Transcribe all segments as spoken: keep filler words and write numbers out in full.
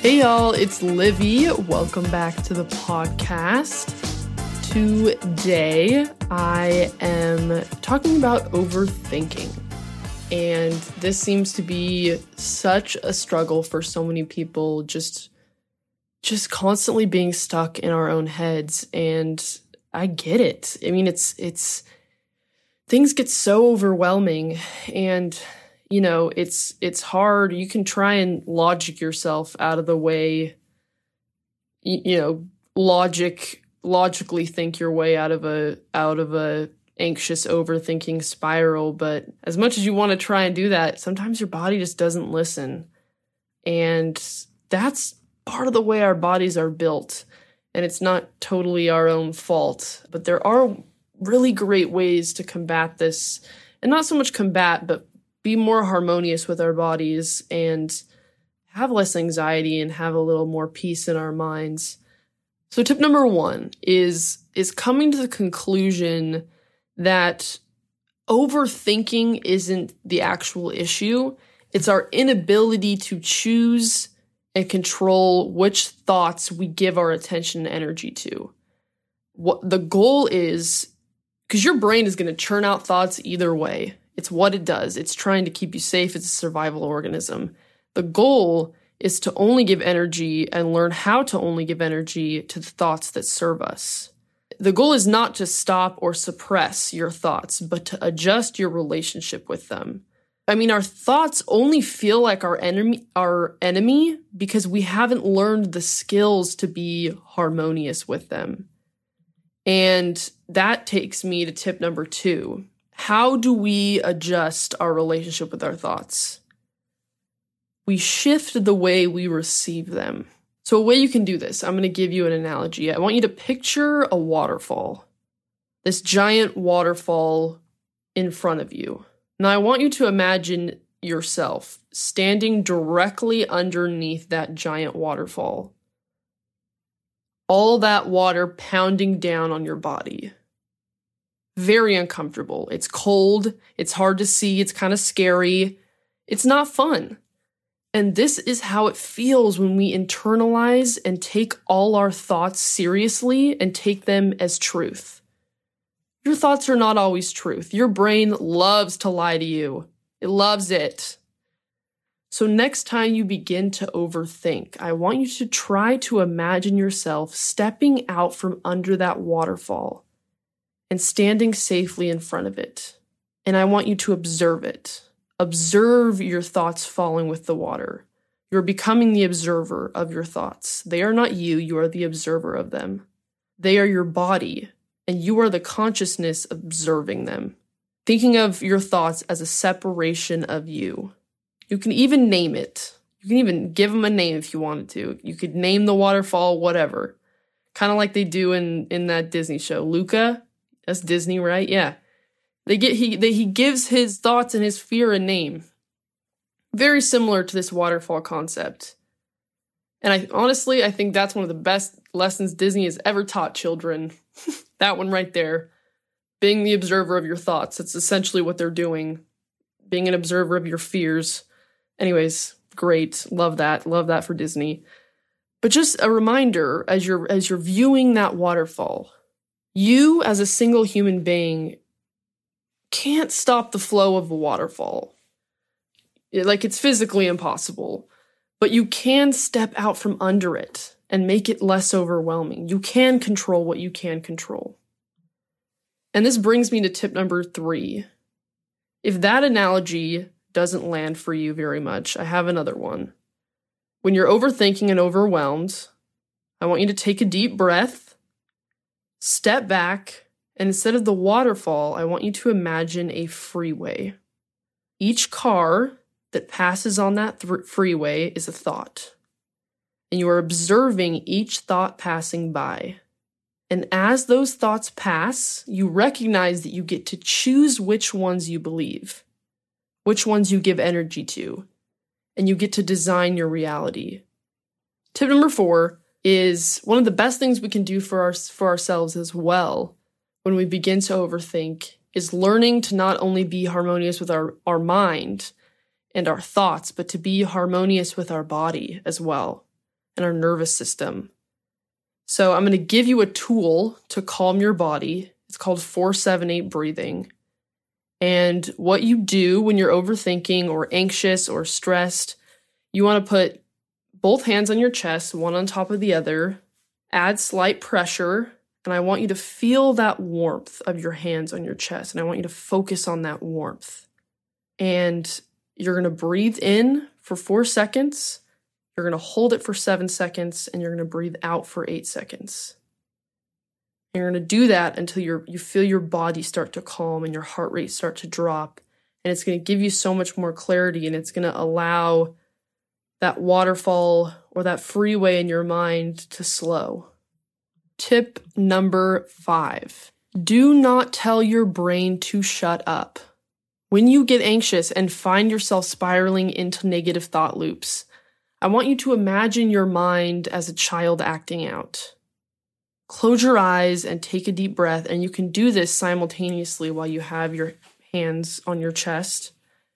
Hey y'all, it's Livy. Welcome back to the podcast. Today, I am talking about overthinking. And this seems to be such a struggle for so many people, just, just constantly being stuck in our own heads. And I get it. I mean, it's, it's, things get so overwhelming and you know, it's it's hard. You can try and logic yourself out of the way, you, you know, logic logically think your way out of a out of a anxious overthinking spiral. But as much as you want to try and do that, sometimes your body just doesn't listen. And that's part of the way our bodies are built. And it's not totally our own fault. But there are really great ways to combat this. And not so much combat, but be more harmonious with our bodies and have less anxiety and have a little more peace in our minds. So tip number one is, is coming to the conclusion that overthinking isn't the actual issue. It's our inability to choose and control which thoughts we give our attention and energy to. What the goal is, because your brain is going to churn out thoughts either way. It's what it does. It's trying to keep you safe. It's a survival organism. The goal is to only give energy and learn how to only give energy to the thoughts that serve us. The goal is not to stop or suppress your thoughts, but to adjust your relationship with them. I mean, our thoughts only feel like our enemy, our enemy because we haven't learned the skills to be harmonious with them. And that takes me to tip number two. How do we adjust our relationship with our thoughts? We shift the way we receive them. So a way you can do this, I'm going to give you an analogy. I want you to picture a waterfall, this giant waterfall in front of you. Now I want you to imagine yourself standing directly underneath that giant waterfall. All that water pounding down on your body. Very uncomfortable. It's cold. It's hard to see. It's kind of scary. It's not fun. And this is how it feels when we internalize and take all our thoughts seriously and take them as truth. Your thoughts are not always truth. Your brain loves to lie to you. It loves it. So next time you begin to overthink, I want you to try to imagine yourself stepping out from under that waterfall and standing safely in front of it. And I want you to observe it. Observe your thoughts falling with the water. You're becoming the observer of your thoughts. They are not you, you are the observer of them. They are your body, and you are the consciousness observing them. Thinking of your thoughts as a separation of you. You can even name it. You can even give them a name if you wanted to. You could name the waterfall whatever. Kind of like they do in, in that Disney show. Luca? That's Disney, right? Yeah. They get he they, he gives his thoughts and his fear a name. Very similar to this waterfall concept. And I honestly, I think that's one of the best lessons Disney has ever taught children. That one right there. Being the observer of your thoughts. That's essentially what they're doing. Being an observer of your fears. Anyways, great. Love that. Love that for Disney. But just a reminder, as you're as you're viewing that waterfall, you, as a single human being, can't stop the flow of a waterfall. It, like, it's physically impossible. But you can step out from under it and make it less overwhelming. You can control what you can control. And this brings me to tip number three. If that analogy doesn't land for you very much, I have another one. When you're overthinking and overwhelmed, I want you to take a deep breath. Step back, and instead of the waterfall, I want you to imagine a freeway. Each car that passes on that th- freeway is a thought, and you are observing each thought passing by. And as those thoughts pass, you recognize that you get to choose which ones you believe, which ones you give energy to, and you get to design your reality. Tip number four is one of the best things we can do for our, for ourselves as well when we begin to overthink is learning to not only be harmonious with our, our mind and our thoughts, but to be harmonious with our body as well. and our nervous system. So I'm going to give you a tool to calm your body. It's called four seven eight breathing. And what you do when you're overthinking or anxious or stressed, you want to put both hands on your chest, one on top of the other, add slight pressure, and I want you to feel that warmth of your hands on your chest, and I want you to focus on that warmth. And you're going to breathe in for four seconds, you're going to hold it for seven seconds, and you're going to breathe out for eight seconds. And you're going to do that until you're, you feel your body start to calm and your heart rate start to drop. And it's going to give you so much more clarity, and it's going to allow that waterfall or that freeway in your mind to slow. Tip number five, do not tell your brain to shut up. When you get anxious and find yourself spiraling into negative thought loops, I want you to imagine your mind as a child acting out. Close your eyes and take a deep breath, and you can do this simultaneously while you have your hands on your chest.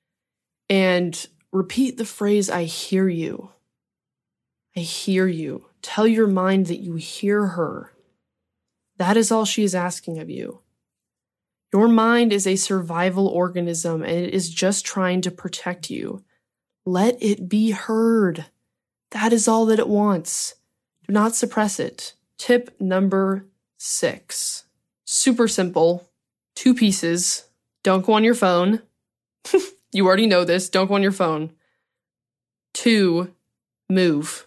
And repeat the phrase, I hear you. I hear you. Tell your mind that you hear her. That is all she is asking of you. Your mind is a survival organism, and it is just trying to protect you. Let it be heard. That is all that it wants. Do not suppress it. Tip number six. Super simple. Two pieces. Don't go on your phone. You already know this. Don't go on your phone. Two, move.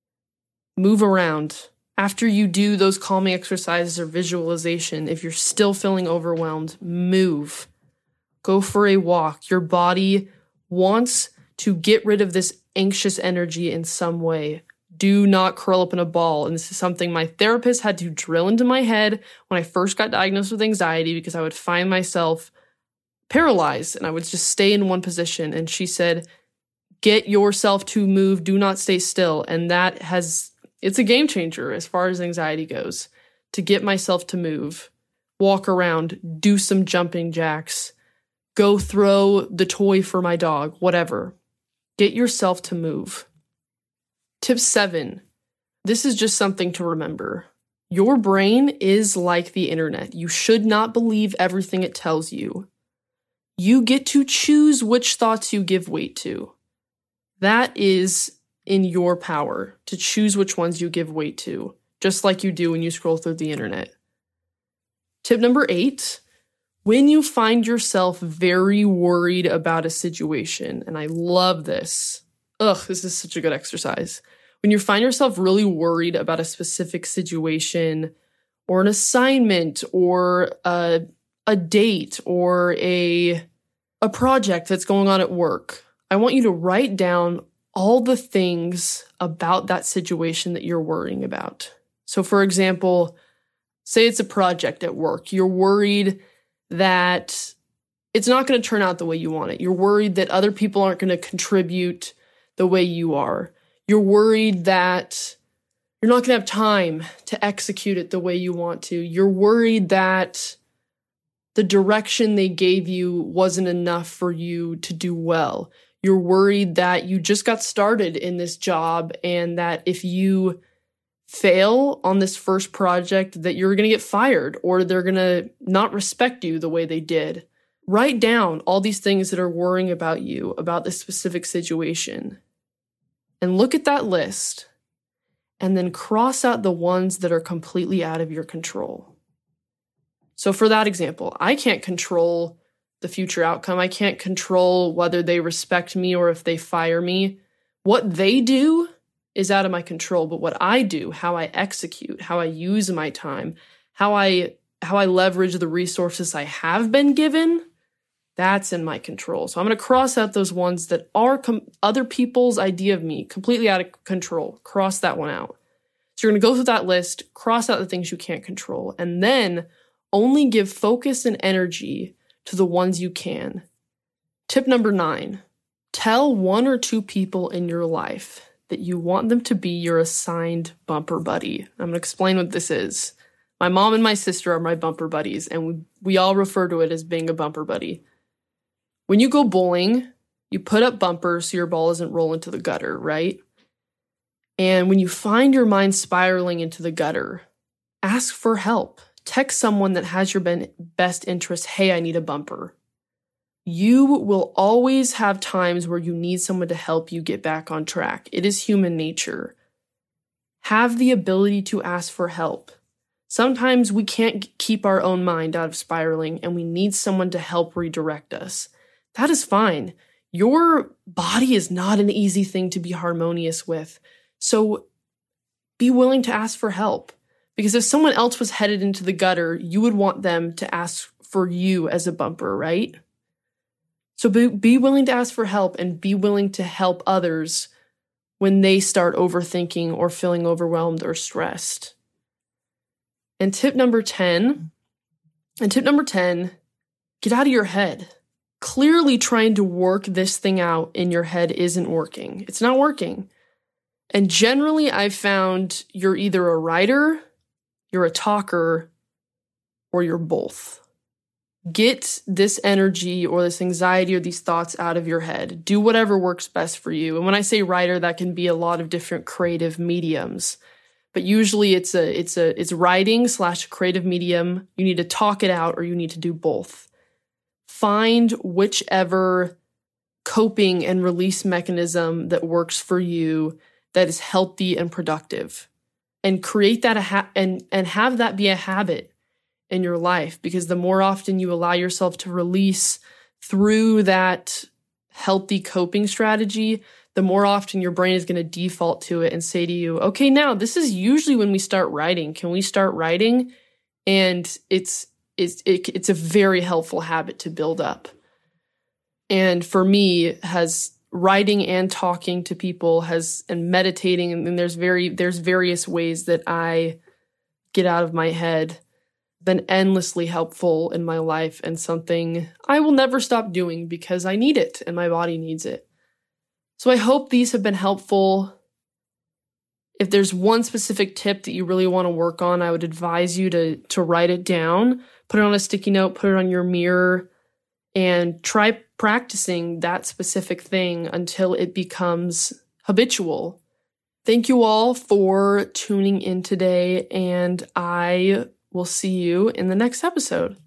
Move around. After you do those calming exercises or visualization, if you're still feeling overwhelmed, move. Go for a walk. Your body wants to get rid of this anxious energy in some way. Do not curl up in a ball. And this is something my therapist had to drill into my head when I first got diagnosed with anxiety, because I would find myself paralyzed and I would just stay in one position. And she said, get yourself to move. Do not stay still. And that has, it's a game changer as far as anxiety goes, to get myself to move, walk around, do some jumping jacks, go throw the toy for my dog, whatever. Get yourself to move. Tip seven. This is just something to remember. Your brain is like the internet. You should not believe everything it tells you. You get to choose which thoughts you give weight to. That is in your power, to choose which ones you give weight to, just like you do when you scroll through the internet. Tip number eight. When you find yourself very worried about a situation, and I love this. Ugh, this is such a good exercise. When you find yourself really worried about a specific situation or an assignment or a, a date or a, a project that's going on at work, I want you to write down all the things about that situation that you're worrying about. So for example, say it's a project at work. You're worried that it's not going to turn out the way you want it. You're worried that other people aren't going to contribute the way you are. You're worried that you're not going to have time to execute it the way you want to. You're worried that the direction they gave you wasn't enough for you to do well. You're worried that you just got started in this job and that if you fail on this first project that you're going to get fired or they're going to not respect you the way they did. Write down all these things that are worrying about you, about this specific situation. And look at that list and then cross out the ones that are completely out of your control. So for that example, I can't control the future outcome. I can't control whether they respect me or if they fire me. What they do is out of my control, but what I do, how I execute, how I use my time, how I how I leverage the resources I have been given, that's in my control. So I'm going to cross out those ones that are com- other people's idea of me, completely out of control. Cross that one out. So you're going to go through that list, cross out the things you can't control, and then only give focus and energy to the ones you can. Tip number nine, tell one or two people in your life that you want them to be your assigned bumper buddy. I'm going to explain what this is. My mom and my sister are my bumper buddies, and we, we all refer to it as being a bumper buddy. When you go bowling, you put up bumpers so your ball doesn't roll into the gutter, right? And when you find your mind spiraling into the gutter, ask for help. Text someone that has your best interest, hey, I need a bumper. You will always have times where you need someone to help you get back on track. It is human nature. Have the ability to ask for help. Sometimes we can't keep our own mind out of spiraling and we need someone to help redirect us. That is fine. Your body is not an easy thing to be harmonious with. So be willing to ask for help. Because if someone else was headed into the gutter, you would want them to ask for you as a bumper, right? So be, be willing to ask for help and be willing to help others when they start overthinking or feeling overwhelmed or stressed. And tip number ten, and tip number ten, get out of your head. Clearly trying to work this thing out in your head isn't working. It's not working. And generally I've found you're either a writer, you're a talker, or you're both. Get this energy or this anxiety or these thoughts out of your head. Do whatever works best for you. And when I say writer, that can be a lot of different creative mediums. But usually it's a it's a it's writing slash creative medium. You need to talk it out or you need to do both. Find whichever coping and release mechanism that works for you that is healthy and productive. And create that a ha- and and have that be a habit in your life, because the more often you allow yourself to release through that healthy coping strategy, the more often your brain is going to default to it and say to you, okay, now this is usually when we start writing. Can we start writing? And it's it's it, it's a very helpful habit to build up. And for me, has writing and talking to people has and meditating, and there's very there's various ways that I get out of my head, been endlessly helpful in my life and something I will never stop doing because I need it and my body needs it. So I hope these have been helpful. If there's one specific tip that you really want to work on, I would advise you to, to write it down, put it on a sticky note, put it on your mirror, and try practicing that specific thing until it becomes habitual. Thank you all for tuning in today, and I We'll see you in the next episode.